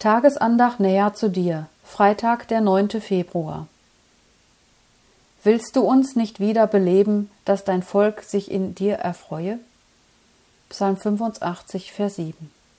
Tagesandacht näher zu dir, Freitag, der 9. Februar. Willst du uns nicht wieder beleben, dass dein Volk sich in dir erfreue? Psalm 85, Vers 7.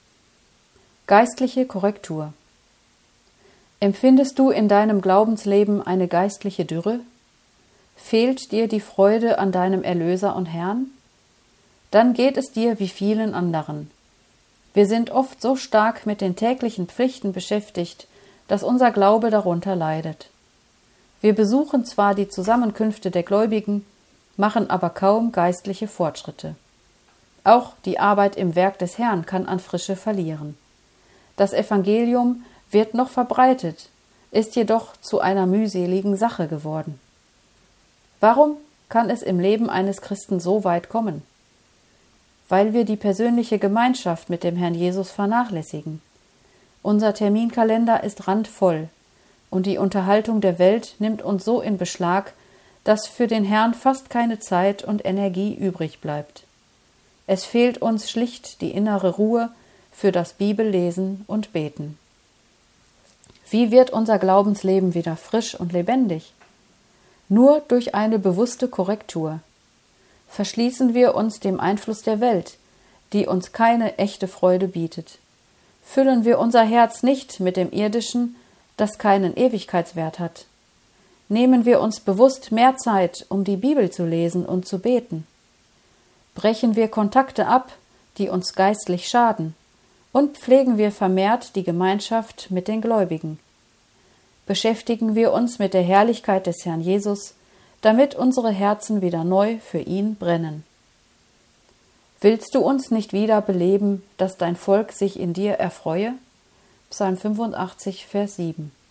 Geistliche Korrektur. Empfindest du in deinem Glaubensleben eine geistliche Dürre? Fehlt dir die Freude an deinem Erlöser und Herrn? Dann geht es dir wie vielen anderen. Wir sind oft so stark mit den täglichen Pflichten beschäftigt, dass unser Glaube darunter leidet. Wir besuchen zwar die Zusammenkünfte der Gläubigen, machen aber kaum geistliche Fortschritte. Auch die Arbeit im Werk des Herrn kann an Frische verlieren. Das Evangelium wird noch verbreitet, ist jedoch zu einer mühseligen Sache geworden. Warum kann es im Leben eines Christen so weit kommen? Weil wir die persönliche Gemeinschaft mit dem Herrn Jesus vernachlässigen. Unser Terminkalender ist randvoll und die Unterhaltung der Welt nimmt uns so in Beschlag, dass für den Herrn fast keine Zeit und Energie übrig bleibt. Es fehlt uns schlicht die innere Ruhe für das Bibellesen und Beten. Wie wird unser Glaubensleben wieder frisch und lebendig? Nur durch eine bewusste Korrektur. Verschließen wir uns dem Einfluss der Welt, die uns keine echte Freude bietet. Füllen wir unser Herz nicht mit dem Irdischen, das keinen Ewigkeitswert hat. Nehmen wir uns bewusst mehr Zeit, um die Bibel zu lesen und zu beten. Brechen wir Kontakte ab, die uns geistlich schaden, und pflegen wir vermehrt die Gemeinschaft mit den Gläubigen. Beschäftigen wir uns mit der Herrlichkeit des Herrn Jesus, damit unsere Herzen wieder neu für ihn brennen. Willst du uns nicht wieder beleben, dass dein Volk sich in dir erfreue? Psalm 85, Vers 7.